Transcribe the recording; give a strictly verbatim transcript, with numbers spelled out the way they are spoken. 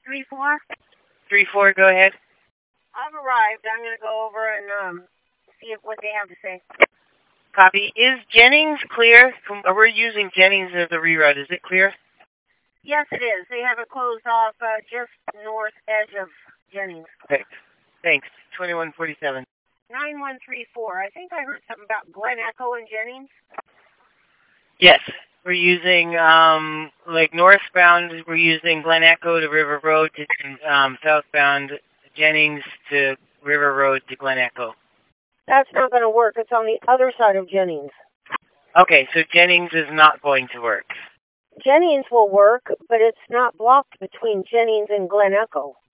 three four. Three four, go ahead. I've arrived. I'm going to go over and um, see if, what they have to say. Copy. Is Jennings clear? We're using Jennings as a reroute. Is it clear? Yes, it is. They have it closed off uh, just north edge of Jennings. Okay. Thanks. twenty-one forty-seven. nine one three four. I think I heard something about Glen Echo and Jennings. Yes. We're using, um, like northbound, we're using Glen Echo to River Road to um, southbound Jennings to River Road to Glen Echo. That's not going to work. It's on the other side of Jennings. Okay, so Jennings is not going to work. Jennings will work, but it's not blocked between Jennings and Glen Echo.